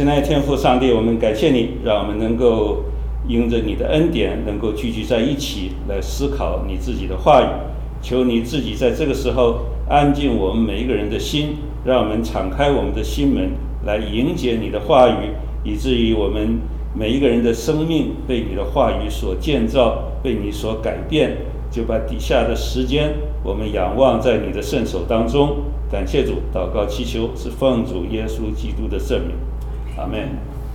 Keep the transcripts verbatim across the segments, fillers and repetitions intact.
亲爱的天父上帝，我们感谢你，让我们能够因着你的恩典，能够聚集在一起来思考你自己的话语。求你自己在这个时候安静我们每一个人的心，让我们敞开我们的心门来迎接你的话语，以至于我们每一个人的生命被你的话语所建造，被你所改变，就把底下的时间我们仰望在你的圣手当中。感谢主，祷告祈求是奉主耶稣基督的圣名，阿们。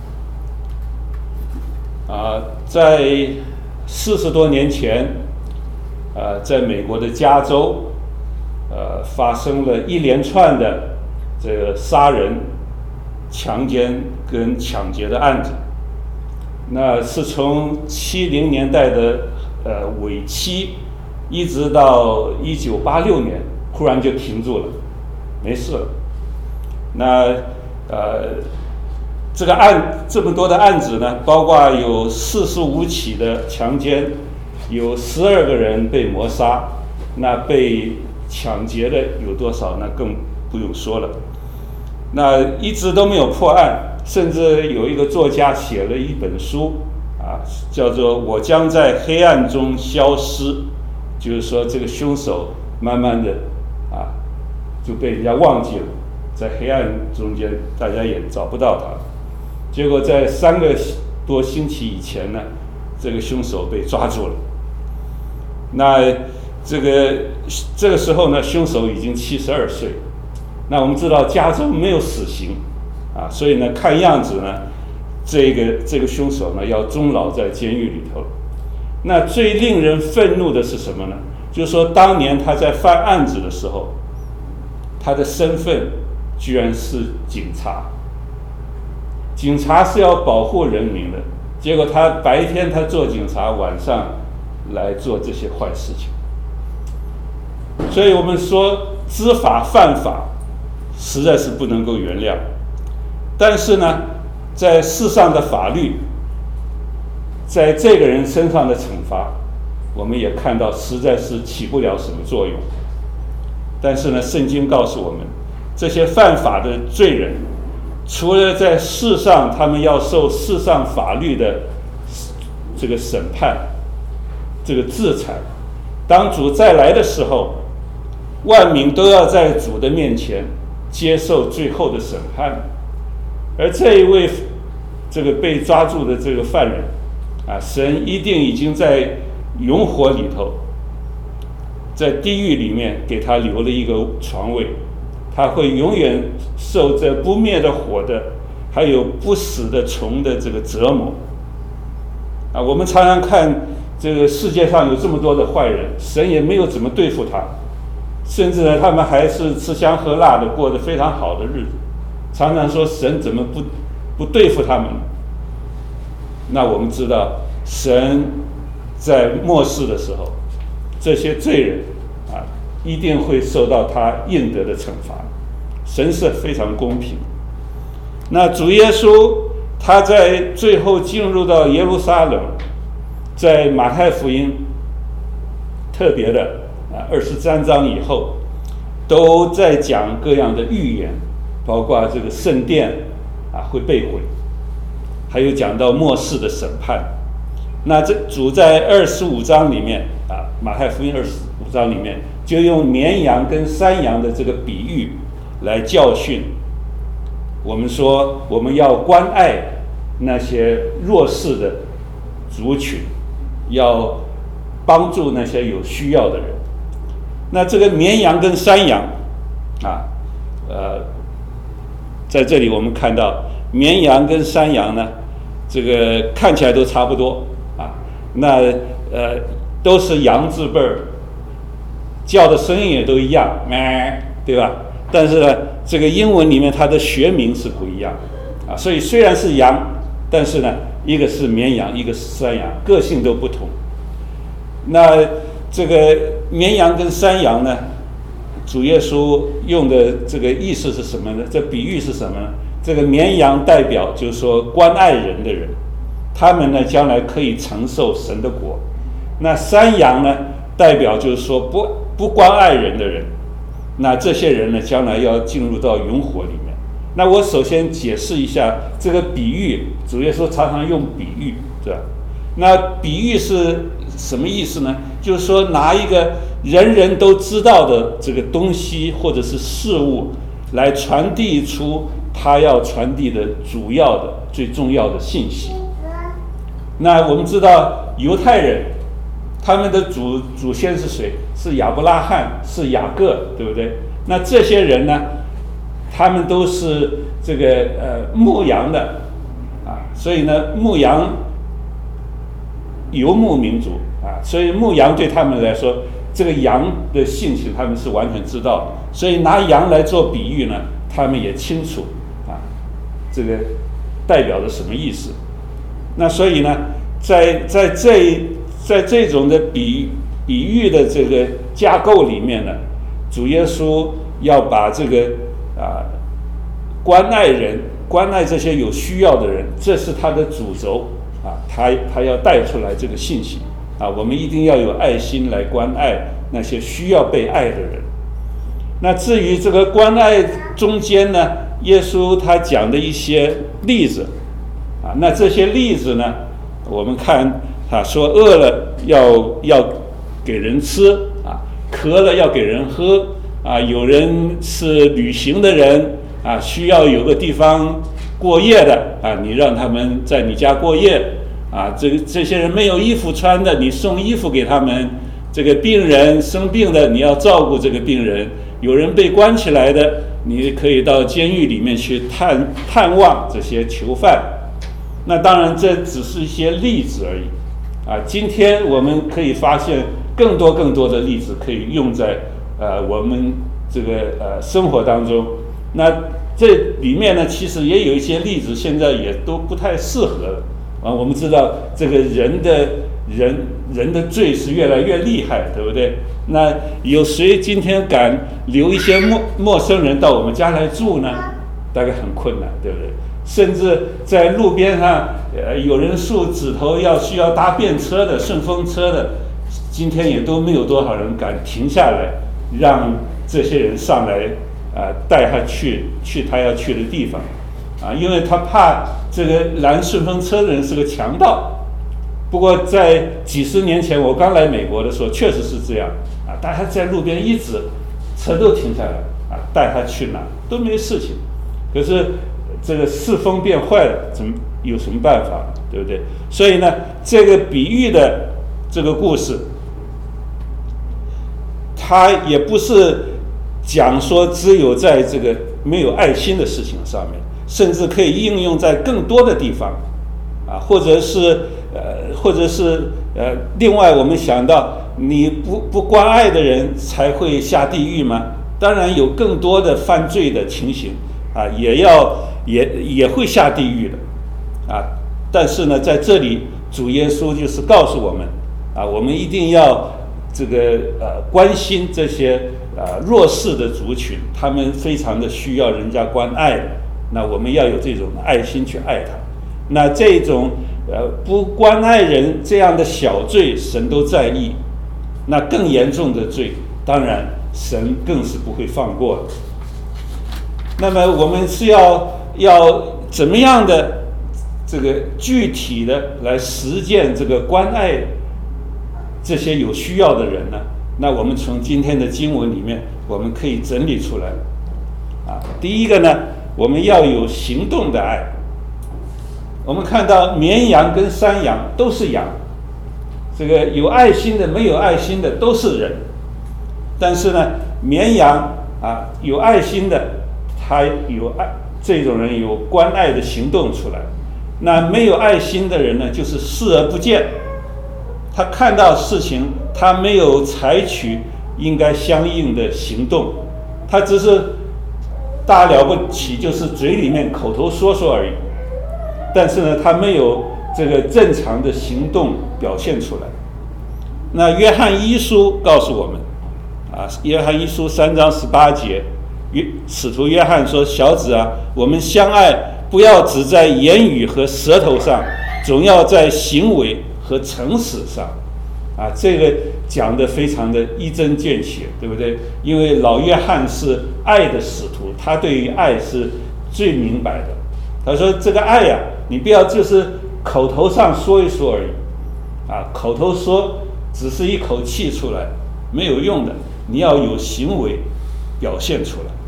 啊，在四十多年前，呃，在美国的加州，呃，发生了一连串的这个杀人、强奸跟抢劫的案子。那是从七零年代的呃尾期，一直到一九八六年，忽然就停住了，没事了。那呃，这个案这么多的案子呢，包括有四十五起的强奸，有十二个人被谋杀，那被抢劫的有多少？那更不用说了。那一直都没有破案。甚至有一个作家写了一本书啊，叫做《我将在黑暗中消失》，就是说这个凶手慢慢的啊就被人家忘记了，在黑暗中间大家也找不到他。结果在三个多星期以前呢，这个凶手被抓住了。那这个这个时候呢，凶手已经七十二岁。那我们知道加州没有死刑啊，所以呢，看样子呢，这个这个凶手呢要终老在监狱里头。那最令人愤怒的是什么呢？就是说，当年他在犯案子的时候，他的身份居然是警察。警察是要保护人民的，结果他白天他做警察，晚上来做这些坏事情。所以我们说，知法犯法，实在是不能够原谅。但是呢，在世上的法律，在这个人身上的惩罚，我们也看到实在是起不了什么作用。但是呢，圣经告诉我们，这些犯法的罪人，除了在世上他们要受世上法律的这个审判、这个制裁，当主再来的时候，万民都要在主的面前接受最后的审判。而这一位这个被抓住的这个犯人啊，神一定已经在永火里头，在地狱里面给他留了一个床位，他会永远受这不灭的火的，还有不死的虫的这个折磨啊。我们常常看这个世界上有这么多的坏人，神也没有怎么对付他，甚至呢，他们还是吃香喝辣的，过得非常好的日子。常常说神怎么不不对付他们？那我们知道，神在末世的时候，这些罪人啊，一定会受到他应得的惩罚。神是非常公平。那主耶稣他在最后进入到耶路撒冷，在马太福音特别的啊二十三章以后，都在讲各样的预言。包括这个圣殿啊会被毁，还有讲到末世的审判。那这主在二十五章里面啊，马太福音二十五章里面就用绵羊跟山羊的这个比喻来教训我们，说我们要关爱那些弱势的族群，要帮助那些有需要的人。那这个绵羊跟山羊啊，呃。在这里我们看到绵羊跟山羊呢，这个看起来都差不多啊，那呃都是羊字辈儿，叫的声音也都一样，咩，对吧？但是呢，这个英文里面它的学名是不一样啊，所以虽然是羊，但是呢，一个是绵羊，一个是山羊，个性都不同。那这个绵羊跟山羊呢？主耶稣用的这个意思是什么呢？这比喻是什么呢？这个绵羊代表就是说关爱人的人，他们呢将来可以承受神的国。那山羊呢，代表就是说不不关爱人的人，那这些人呢将来要进入到永火里面， 那我首先解释一下这个比喻，主耶稣常常用比喻，是吧？那比喻是什么意思呢？就是说拿一个人人都知道的这个东西或者是事物来传递出他要传递的主要的最重要的信息。那我们知道犹太人他们的祖祖先是谁？是亚伯拉罕，是雅各，对不对？那这些人呢，他们都是这个呃牧羊的啊，所以呢牧羊游牧民族啊，所以牧羊对他们来说，这个羊的性情他们是完全知道的，所以拿羊来做比喻呢，他们也清楚啊，这个代表着什么意思。那所以呢，在在这在这种的比比喻的这个架构里面呢，主耶稣要把这个啊关爱人、关爱这些有需要的人，这是他的主轴啊，他他要带出来这个信息啊，我们一定要有爱心来关爱那些需要被爱的人。那至于这个关爱中间呢，耶稣他讲的一些例子啊，那这些例子呢，我们看啊，说饿了要要给人吃啊，渴了要给人喝啊，有人是旅行的人啊，需要有个地方过夜的啊，你让他们在你家过夜啊，这个这些人没有衣服穿的，你送衣服给他们。这个病人生病的，你要照顾这个病人。有人被关起来的，你可以到监狱里面去探探望这些囚犯。那当然这只是一些例子而已啊，今天我们可以发现更多更多的例子可以用在呃我们这个呃生活当中。那这里面呢，其实也有一些例子现在也都不太适合了啊。我们知道这个人的人人的罪是越来越厉害，对不对？那有谁今天敢留一些陌陌生人到我们家来住呢？大概很困难，对不对？甚至在路边上，呃，有人竖指头要需要搭便车的、顺风车的，今天也都没有多少人敢停下来，让这些人上来，啊、呃，带他去去他要去的地方，啊，因为他怕这个拦顺风车的人是个强盗。不过在几十年前我刚来美国的时候，确实是这样啊，大家在路边一指，车都停下来啊，带他去哪都没事情。可是这个世风变坏了，怎么有什么办法，对不对？所以呢，这个比喻的这个故事，它也不是讲说只有在这个没有爱心的事情上面，甚至可以应用在更多的地方啊，或者是呃，或者是呃，另外我们想到，你不不关爱的人才会下地狱吗？当然有更多的犯罪的情形啊，也要也也会下地狱的啊。但是呢，在这里主耶稣就是告诉我们啊，我们一定要这个呃关心这些呃弱势的族群，他们非常的需要人家关爱的。那我们要有这种爱心去爱他。那这种呃不关爱人这样的小罪，神都在意。那更严重的罪，当然神更是不会放过的。那么我们是要要怎么样的这个具体的来实践这个关爱这些有需要的人呢？那我们从今天的经文里面，我们可以整理出来啊。第一个呢，我们要有行动的爱。我们看到绵羊跟山羊都是羊，这个有爱心的、没有爱心的都是人。但是呢，绵羊啊，有爱心的，他有爱，这种人有关爱的行动出来。那没有爱心的人呢，就是视而不见。他看到事情，他没有采取应该相应的行动，他只是大了不起，就是嘴里面口头说说而已。但是呢，他没有这个正常的行动表现出来。那约翰一书告诉我们，啊，约翰一书三章十八节，约使徒约翰说：“小子啊，我们相爱，不要只在言语和舌头上，总要在行为和诚实上。”啊，这个讲得非常的一针见血，对不对？因为老约翰是爱的使徒，他对于爱是最明白的。他说这个爱呀、啊，你不要就是口头上说一说而已，啊，口头说只是一口气出来没有用的，你要有行为表现出来。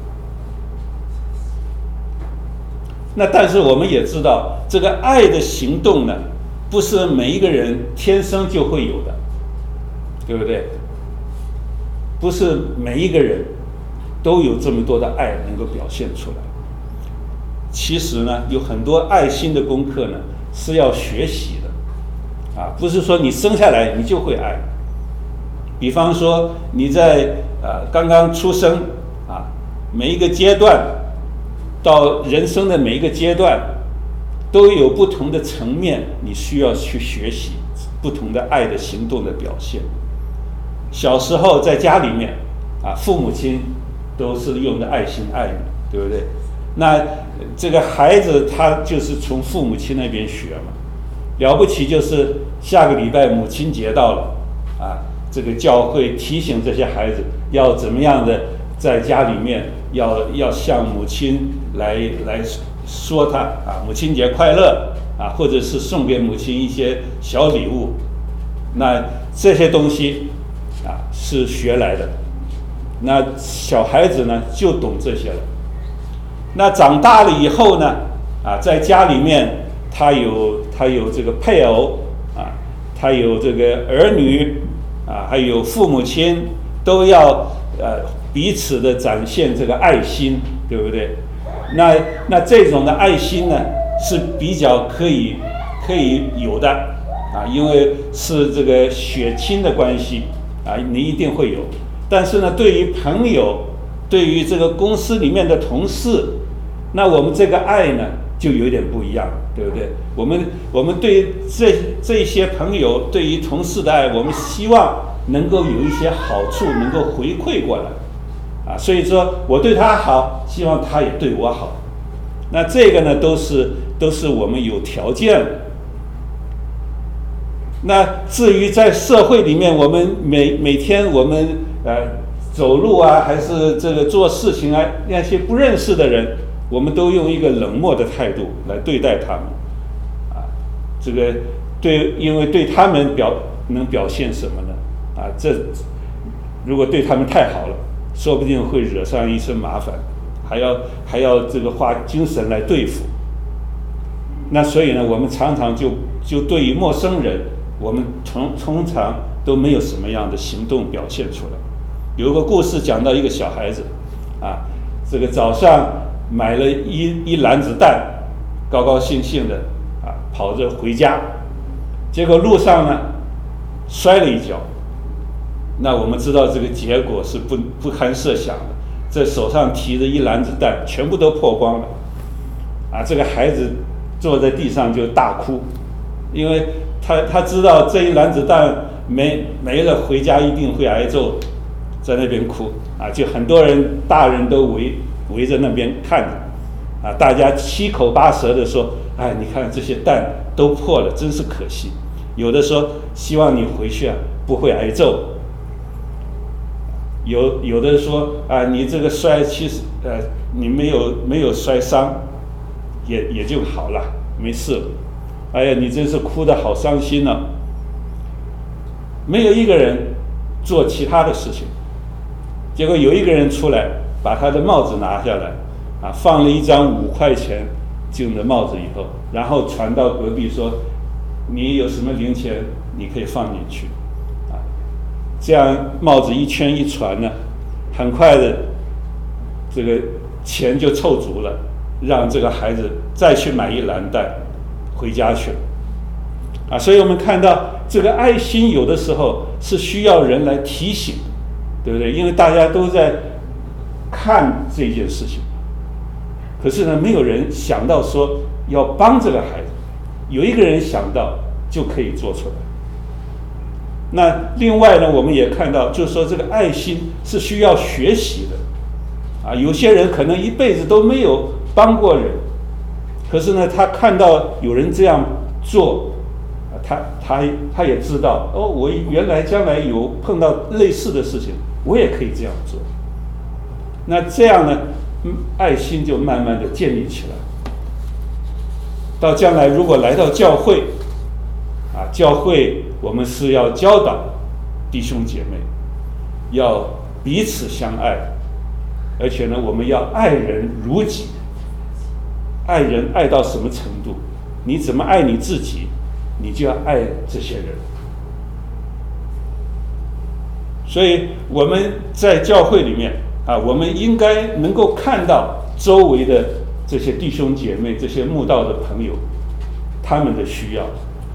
那但是我们也知道，这个爱的行动呢，不是每一个人天生就会有的，对不对？不是每一个人都有这么多的爱能够表现出来。其实呢，有很多爱心的功课呢是要学习的，啊，不是说你生下来你就会爱。比方说你在呃刚刚出生啊，每一个阶段。到人生的每一个阶段，都有不同的层面，你需要去学习不同的爱的行动的表现。小时候在家里面，啊，父母亲都是用的爱心爱你，对不对？那这个孩子他就是从父母亲那边学嘛。了不起就是下个礼拜母亲节到了，啊，这个教会提醒这些孩子要怎么样的在家里面要要向母亲来来说他啊，母亲节快乐啊，或者是送给母亲一些小礼物。那这些东西啊是学来的，那小孩子呢就懂这些了。那长大了以后呢，啊，在家里面他有他有这个配偶啊，他有这个儿女啊，还有父母亲，都要呃彼此的展现这个爱心，对不对？那那这种的爱心呢是比较可以可以有的啊，因为是这个血亲的关系啊，你一定会有。但是呢，对于朋友，对于这个公司里面的同事，那我们这个爱呢就有点不一样，对不对？我们我们对这这些朋友，对于同事的爱，我们希望能够有一些好处能够回馈过来。啊，所以说我对他好，希望他也对我好。那这个呢，都是都是我们有条件的。那至于在社会里面，我们每每天我们呃走路啊，还是这个做事情啊，那些不认识的人，我们都用一个冷漠的态度来对待他们。啊，这个对，因为对他们表能表现什么呢？啊，这如果对他们太好了，说不定会惹上一身麻烦，还要还要这个花精神来对付。那所以呢，我们常常就就对于陌生人，我们通通常都没有什么样的行动表现出来。有一个故事讲到一个小孩子，啊，这个早上买了一一篮子蛋，高高兴兴的啊跑着回家，结果路上呢摔了一跤。那我们知道这个结果是不不堪设想的，这手上提着一篮子蛋全部都破光了，啊，这个孩子坐在地上就大哭，因为他他知道这一篮子蛋没没了，回家一定会挨揍，在那边哭啊，就很多人大人都围围着那边看着，啊，大家七口八舌的说，哎，你看这些蛋都破了，真是可惜。有的说希望你回去啊不会挨揍。有有的说啊，你这个摔其实呃你没有没有摔伤，也也就好了，没事了。哎呀，你真是哭得好伤心呢、啊。没有一个人做其他的事情，结果有一个人出来，把他的帽子拿下来，啊，放了一张五块钱金的帽子以后，然后传到隔壁说，你有什么零钱你可以放进去。这样帽子一圈一传呢，很快的这个钱就凑足了，让这个孩子再去买一篮蛋回家去了啊。所以我们看到这个爱心有的时候是需要人来提醒，对不对？因为大家都在看这件事情，可是呢没有人想到说要帮这个孩子，有一个人想到就可以做出来。那另外呢，我们也看到，就是说这个爱心是需要学习的，啊，有些人可能一辈子都没有帮过人，可是呢，他看到有人这样做，啊，他他他也知道，哦，我原来将来有碰到类似的事情，我也可以这样做。那这样呢， 嗯，爱心就慢慢的建立起来。到将来如果来到教会，啊，教会我们是要教导弟兄姐妹，要彼此相爱，而且呢，我们要爱人如己。爱人爱到什么程度？你怎么爱你自己，你就要爱这些人。所以我们在教会里面啊，我们应该能够看到周围的这些弟兄姐妹、这些慕道的朋友，他们的需要。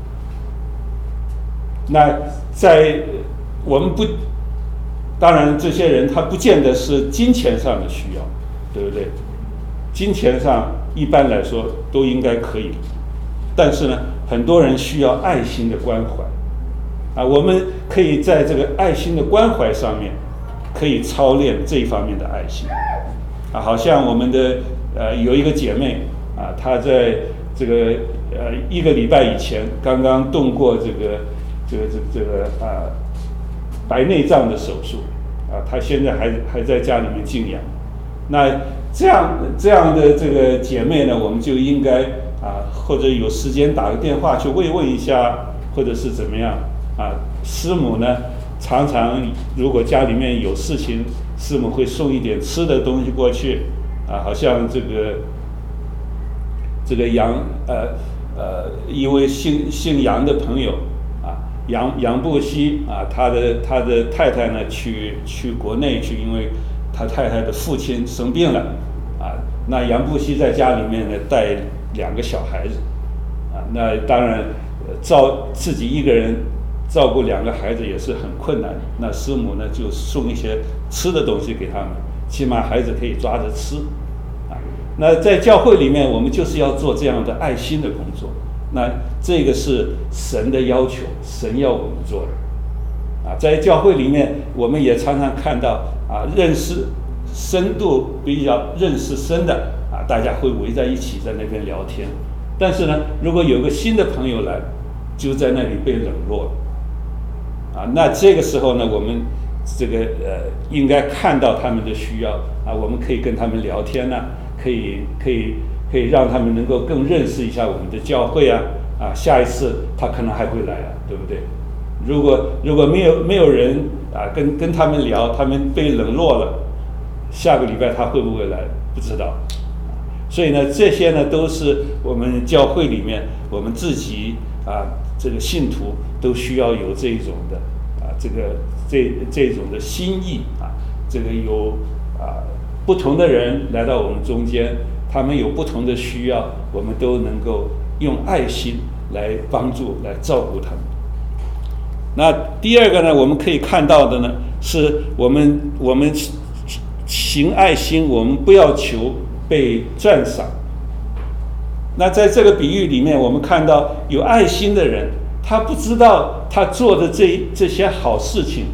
那在我们不，当然这些人他不见得是金钱上的需要，对不对？金钱上一般来说都应该可以，但是呢，很多人需要爱心的关怀啊，我们可以在这个爱心的关怀上面，可以操练这一方面的爱心啊。好像我们的呃有一个姐妹啊，她在这个呃一个礼拜以前刚刚动过这个这个这个这个啊白内障的手术啊，她现在还还在家里面静养。那这样这样的这个姐妹呢，我们就应该啊，或者有时间打个电话去慰问一下，或者是怎么样啊？师母呢，常常如果家里面有事情，师母会送一点吃的东西过去啊，好像这个这个杨呃呃一位姓姓杨的朋友啊，杨杨布希啊，他的他的太太呢去去国内去，因为他太太的父亲生病了啊，那杨布希在家里面呢带两个小孩子啊，那当然照自己一个人照顾两个孩子也是很困难，那师母呢就送一些吃的东西给他们，起码孩子可以抓着吃啊。那在教会里面，我们就是要做这样的爱心的工作，那这个是神的要求，神要我们做的。啊，在教会里面，我们也常常看到啊，认识深度比较认识深的啊，大家会围在一起在那边聊天。但是呢，如果有个新的朋友来，就在那里被冷落了。啊，那这个时候呢，我们这个呃，应该看到他们的需要啊，我们可以跟他们聊天呢、啊，可以可以可以让他们能够更认识一下我们的教会啊啊，下一次他可能还会来啊，对不对？如果如果没有没有人啊跟跟他们聊，他们被冷落了，下个礼拜他会不会来？不知道。所以呢，这些呢都是我们教会里面我们自己啊这个信徒都需要有这种的啊这个这这种的心意啊，这个有啊不同的人来到我们中间，他们有不同的需要，我们都能够用爱心来帮助来照顾他们。那第二个呢，我们可以看到的呢，是我们我们行爱心，我们不要求被赞赏。那在这个比喻里面，我们看到有爱心的人，他不知道他做的这这些好事情，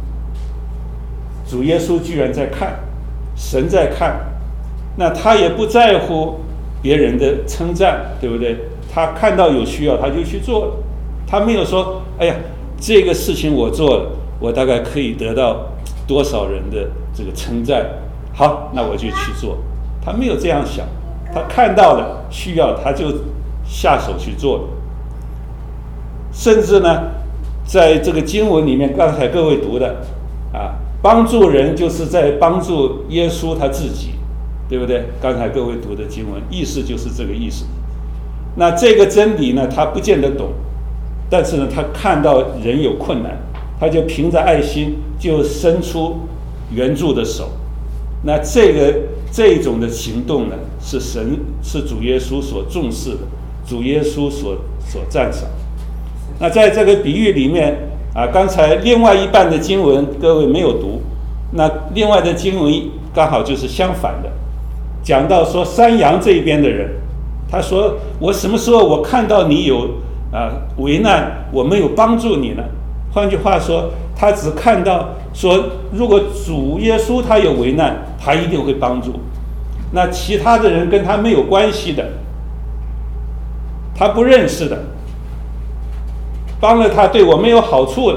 主耶稣居然在看，神在看，那他也不在乎别人的称赞，对不对？他看到有需要，他就去做了，他没有说，哎呀，这个事情我做了，我大概可以得到多少人的这个称赞，好，那我就去做。他没有这样想，他看到了需要，他就下手去做了。甚至呢，在这个经文里面，刚才各位读的啊，帮助人就是在帮助耶稣他自己，对不对？刚才各位读的经文意思就是这个意思。那这个真理呢，他不见得懂，但是呢，他看到人有困难，他就凭着爱心就伸出援助的手。那这个这种的行动呢，是神是主耶稣所重视的，主耶稣所所赞赏。那在这个比喻里面啊，刚才另外一半的经文各位没有读，那另外的经文刚好就是相反的，讲到说山羊这边的人，他说我什么时候我看到你有啊危难，我没有帮助你呢？换句话说，他只看到说，如果主耶稣他有危难，他一定会帮助。那其他的人跟他没有关系的，他不认识的，帮了他对我没有好处的，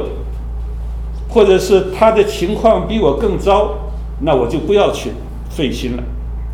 或者是他的情况比我更糟，那我就不要去费心了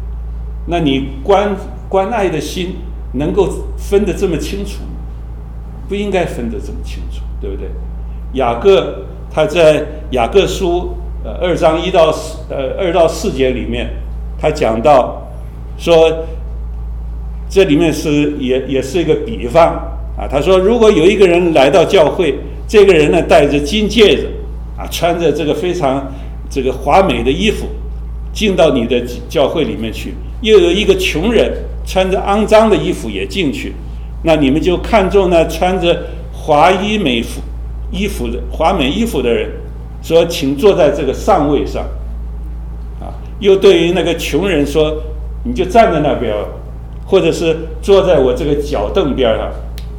那你关关爱的心能够分得这么清楚？不应该分得这么清楚，对不对？雅各他在雅各书呃二章一到四呃二到四节里面，他讲到说，这里面是也也是一个比方啊。他说，如果有一个人来到教会，这个人呢戴着金戒指啊，穿着这个非常这个华美的衣服，进到你的教会里面去，又有一个穷人穿着肮脏的衣服也进去，那你们就看中那穿着华衣美服衣服的华美衣服的人，说请坐在这个上位上啊。又对于那个穷人说，你就站在那边，或者是坐在我这个脚凳边上。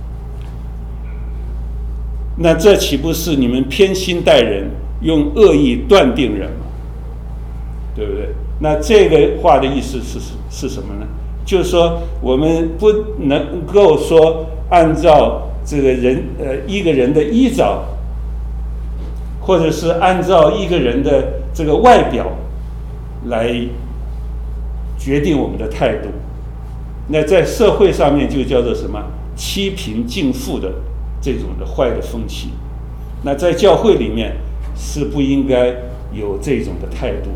那这岂不是你们偏心待人，用恶意断定人吗？对不对？那这个话的意思是是什么呢？就是说，我们不能够说按照这个人呃一个人的衣着，或者是按照一个人的这个外表来决定我们的态度。那在社会上面就叫做什么欺贫敬富的这种的坏的风气。那在教会里面是不应该有这种的态度。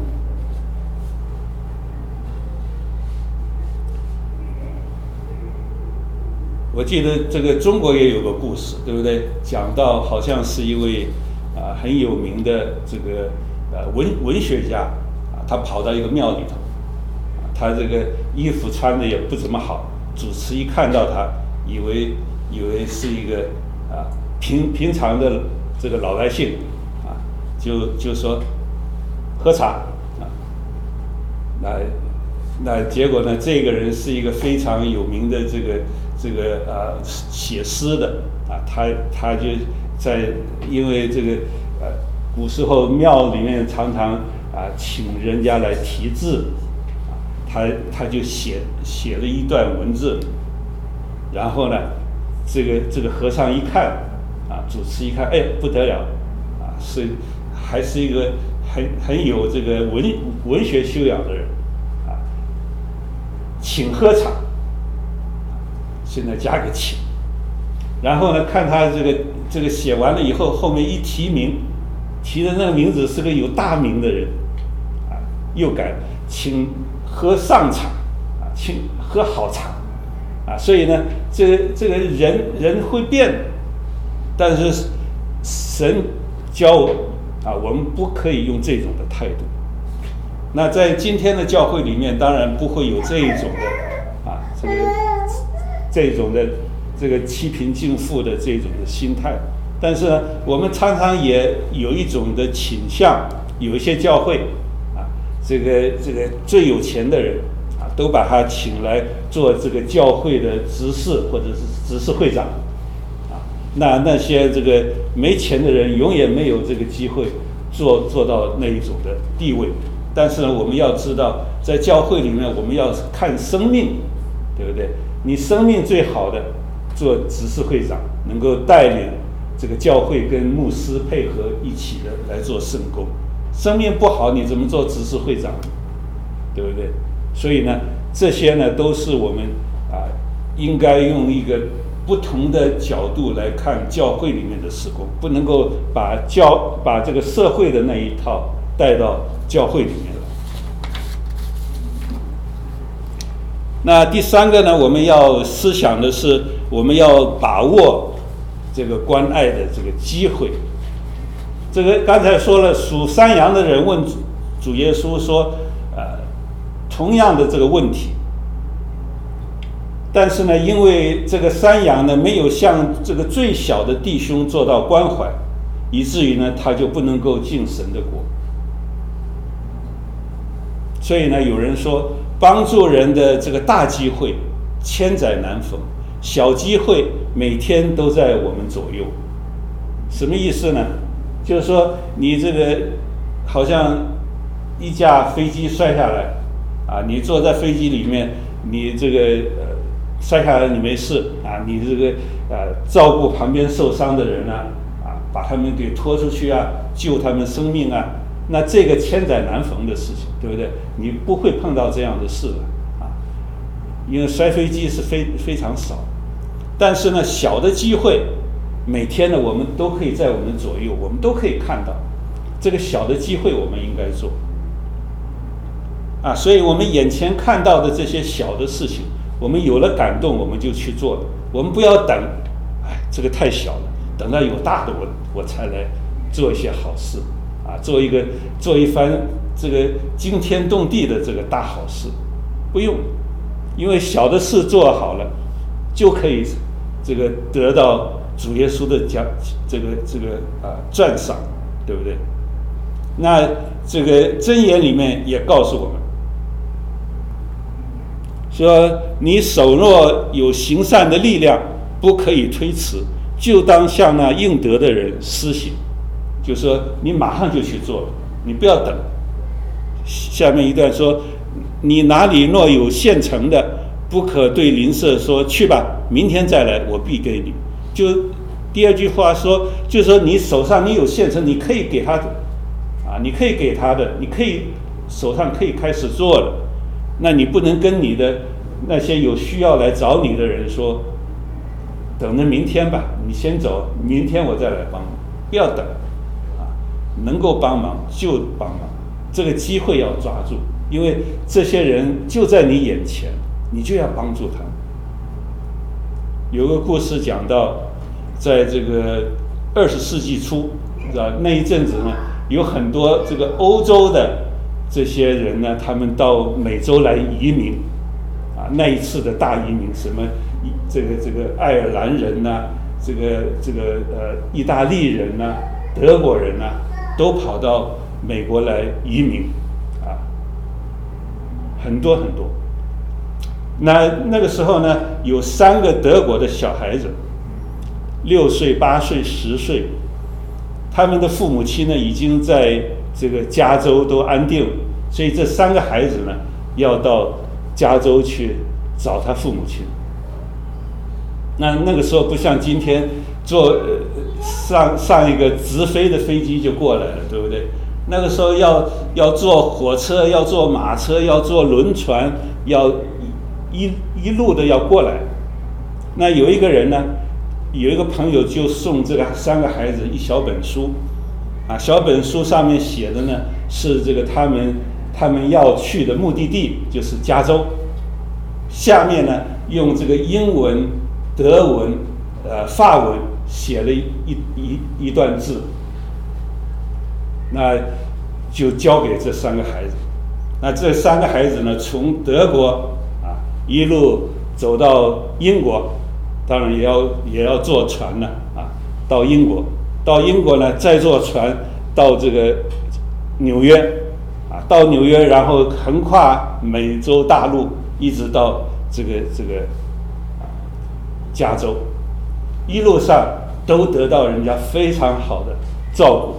我记得这个中国也有个故事，对不对？讲到好像是一位啊、呃、很有名的这个呃文文学家啊，他跑到一个庙里头，啊，他这个衣服穿的也不怎么好，主持一看到他，以为以为是一个啊平平常的这个老百姓啊，就就说喝茶啊，那那结果呢，这个人是一个非常有名的这个。这个呃写诗的啊，他他就在因为这个呃古时候庙里面常常啊请人家来题字啊，他他就写写了一段文字，然后呢，这个这个和尚一看啊，主持一看，哎不得了啊，是还是一个很很有这个文文学修养的人啊，请喝茶。现在加个请，然后呢，看他这个这个写完了以后，后面一提名，提的那个名字是个有大名的人，啊，又改请喝上茶，啊，请喝好茶，啊，所以呢，这个这个人人会变，但是神教我啊，我们不可以用这种的态度。那在今天的教会里面，当然不会有这一种的啊，这个。这种的这个欺贫敬富的这种的心态，但是呢，我们常常也有一种的倾向，有一些教会啊，这个这个最有钱的人啊，都把他请来做这个教会的执事或者是执事会长啊，那那些这个没钱的人永远没有这个机会做做到那一种的地位。但是呢，我们要知道，在教会里面，我们要看生命，对不对？你生命最好的做执事会长，能够带领这个教会跟牧师配合一起的来做圣工。生命不好，你怎么做执事会长？对不对？所以呢，这些呢都是我们啊应该用一个不同的角度来看教会里面的事工，不能够把教把这个社会的那一套带到教会里面来。那第三个呢，我们要思想的是，我们要把握这个关爱的这个机会。这个刚才说了，属山羊的人问主耶稣说，呃，同样的这个问题，但是呢，因为这个山羊呢没有向这个最小的弟兄做到关怀，以至于呢他就不能够进神的国。所以呢，有人说，帮助人的这个大机会千载难逢，小机会每天都在我们左右。什么意思呢？就是说你这个好像一架飞机摔下来啊，你坐在飞机里面，你这个呃摔下来你没事啊，你这个呃照顾旁边受伤的人啊，啊把他们给拖出去啊，救他们生命啊，那这个千载难逢的事情，对不对？你不会碰到这样的事了啊。 因为摔飞机是非非常少，但是呢，小的机会，每天呢，我们都可以在我们左右，我们都可以看到，这个小的机会我们应该做。啊，所以我们眼前看到的这些小的事情，我们有了感动，我们就去做了。我们不要等，哎，这个太小了，等到有大的我我才来做一些好事，啊，做一个做一番这个惊天动地的这个大好事，不用，因为小的事做好了，就可以这个得到主耶稣的奖，这个这个啊赞赏，对不对？那这个箴言里面也告诉我们。说你手若有行善的力量，不可以推迟，就当向那应得的人施行。就说你马上就去做了，你不要等。下面一段说，你哪里若有现成的，不可对邻舍说去吧，明天再来，我必给你。就第二句话说，就是说你手上你有现成，你可以给他的啊，你可以给他的，你可以手上可以开始做了。那你不能跟你的那些有需要来找你的人说，等着明天吧，你先走，明天我再来帮忙，不要等，啊，能够帮忙就帮忙，这个机会要抓住，因为这些人就在你眼前，你就要帮助他们。有个故事讲到，在这个二十世纪初，啊，那一阵子呢，有很多这个欧洲的这些人呢，他们到美洲来移民，啊，那一次的大移民，什么这个这个爱尔兰人呐、啊，这个这个呃意大利人呐、啊，德国人呐、啊，都跑到美国来移民，啊，很多很多。那那个时候呢，有三个德国的小孩子，六岁、八岁、十岁，他们的父母亲呢，已经在这个加州都安定了，所以这三个孩子呢，要到加州去找他父母亲。那那个时候不像今天坐、呃、上上一个直飞的飞机就过来了，对不对？那个时候要要坐火车，要坐马车，要坐轮船，要一一路的要过来。那有一个人呢，有一个朋友就送这个三个孩子一小本书。啊，小本书上面写的呢是这个他们他们要去的目的地就是加州，下面呢用这个英文、德文、呃法文写了一一一段字，那就交给这三个孩子。那这三个孩子呢，从德国啊一路走到英国，当然也要也要坐船呢啊，到英国。到英国呢，再坐船到这个纽约，啊，到纽约，然后横跨美洲大陆，一直到这个这个啊加州，一路上都得到人家非常好的照顾。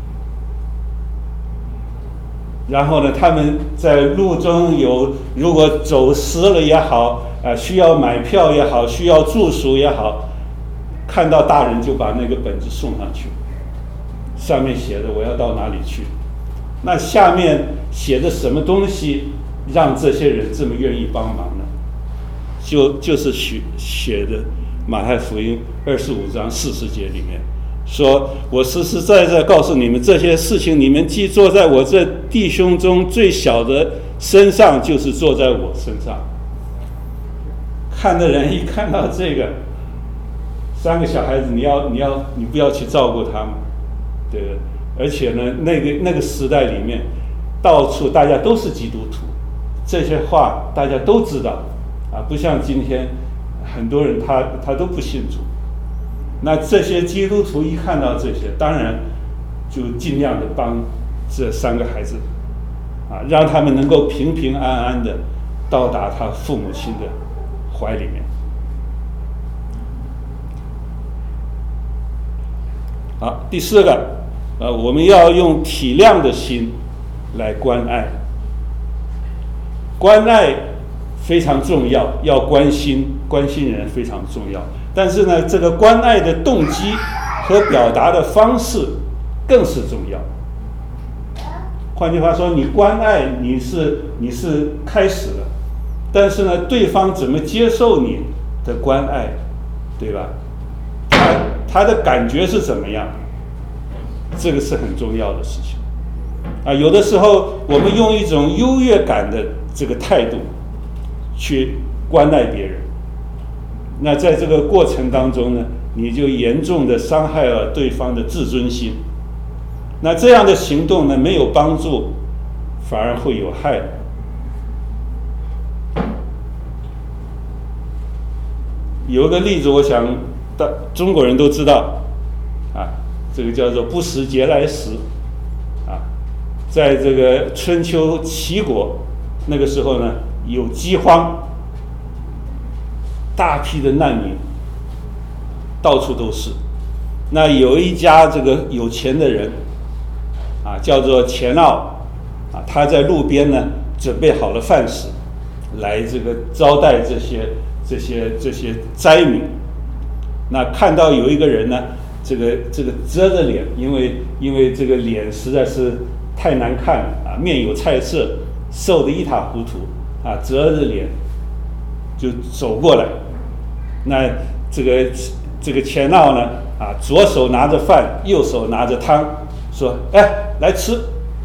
然后呢，他们在路中有如果走失了也好，啊，需要买票也好，需要住宿也好。看到大人就把那个本子送上去，上面写的我要到哪里去，那下面写的什么东西让这些人这么愿意帮忙呢？就就是写写的马太福音二十五章四十节里面说，我实实在在告诉你们，这些事情你们既做在我这弟兄中最小的身上，就是做在我身上。看的人一看到这个三个小孩子，你要你要你不要去照顾他们，对不对？而且呢，那个那个时代里面，到处大家都是基督徒，这些话大家都知道啊，不像今天很多人他他都不信主。那这些基督徒一看到这些，当然就尽量的帮这三个孩子啊，让他们能够平平安安的到达他父母亲的怀里面。好，第四个，呃，我们要用体谅的心来关爱。关爱非常重要，要关心关心人非常重要。但是呢，这个关爱的动机和表达的方式更是重要。换句话说，你关爱你是你是开始了， 但是呢，对方怎么接受你的关爱，对吧？他他的感觉是怎么样？这个是很重要的事情啊。有的时候我们用一种优越感的这个态度去关爱别人，那在这个过程当中呢，你就严重的伤害了对方的自尊心。那这样的行动呢，没有帮助，反而会有害。有一个例子，我想大中国人都知道啊，这个叫做不食嗟来食啊。在这个春秋齐国那个时候呢，有饥荒，大批的难民到处都是。那有一家这个有钱的人啊，叫做钱奥啊，他在路边呢准备好了饭食，来这个招待这些这些这些灾民。那看到有一个人呢，这个这个遮着脸，因为因为这个脸实在是太难看了啊，面有菜色，瘦得一塌糊涂啊，遮着脸就走过来。那这个这个钱奥呢啊，左手拿着饭，右手拿着汤，说：“哎，来吃。”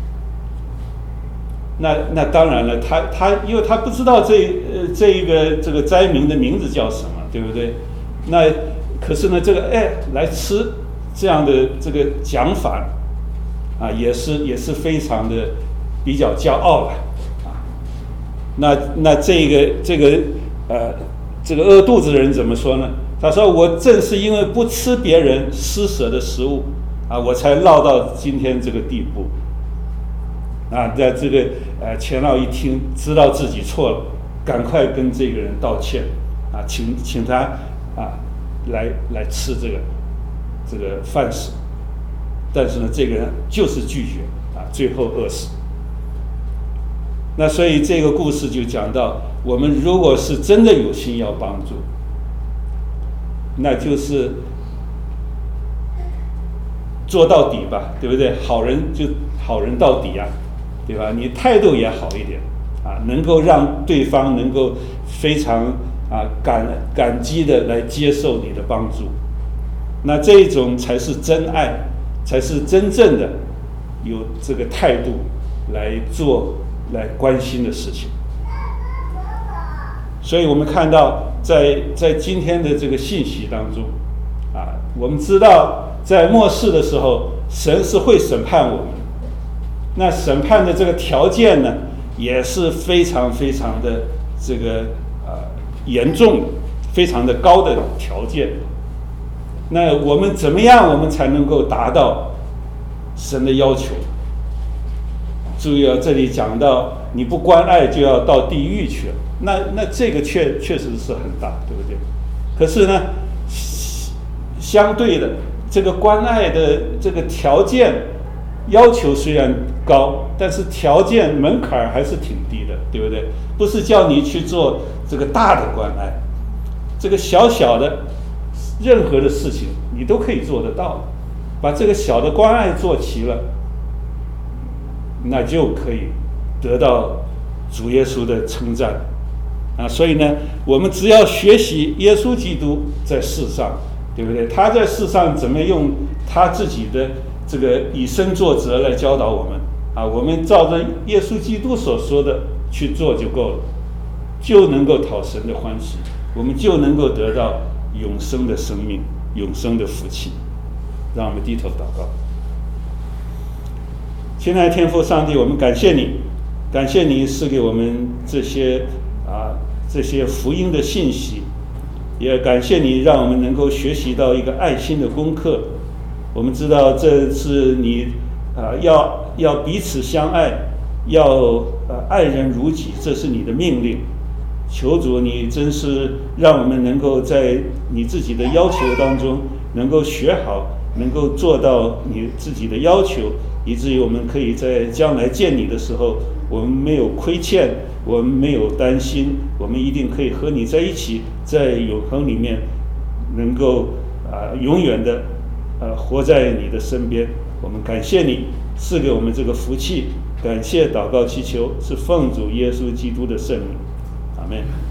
那那当然了，他他因为他不知道这呃这一个这个灾民的名字叫什么，对不对？那可是呢，这个哎来吃这样的这个讲法啊，也是也是非常的比较骄傲了啊。那那这个这个呃这个饿肚子的人怎么说呢？他说：“我正是因为不吃别人施舍的食物啊，我才落到今天这个地步。”啊，在这个呃钱老一听，知道自己错了，赶快跟这个人道歉啊，请请他啊来来吃这个这个饭食。但是呢，这个人就是拒绝啊，最后饿死。那所以这个故事就讲到，我们如果是真的有心要帮助，那就是做到底吧，对不对？好人就好人到底啊，对吧？你态度也好一点啊，能够让对方能够非常啊感感激的来接受你的帮助，那这一种才是真爱，才是真正的有这个态度来做来关心的事情。所以我们看到在在今天的这个信息当中啊，我们知道在末世的时候，神是会审判我们，那审判的这个条件呢，也是非常非常的这个呃严重，非常的高的条件。那我们怎么样，我们才能够达到神的要求？注意啊，这里讲到你不关爱就要到地狱去了，那那这个确确实是很大，对不对？可是呢，相对的，这个关爱的这个条件要求虽然高，但是条件门槛还是挺低的，对不对？不是叫你去做这个大的关爱，这个小小的任何的事情你都可以做得到，把这个小的关爱做齐了，那就可以得到主耶稣的称赞啊！所以呢，我们只要学习耶稣基督在世上，对不对？他在世上怎么用他自己的这个以身作则来教导我们啊？我们照着耶稣基督所说的去做就够了，就能够讨神的欢喜，我们就能够得到永生的生命，永生的福气。让我们低头祷告。亲爱的天父上帝，我们感谢你，感谢你赐给我们这些啊这些福音的信息，也感谢你让我们能够学习到一个爱心的功课。我们知道这是你啊要要彼此相爱，要呃爱人如己，这是你的命令。求主你真是让我们能够在你自己的要求当中能够学好，能够做到你自己的要求，以至于我们可以在将来见你的时候，我们没有亏欠，我们没有担心，我们一定可以和你在一起，在永恒里面能够啊、呃、永远的呃活在你的身边。我们感谢你赐给我们这个福气，感谢祷告祈求是奉主耶稣基督的圣名。 门。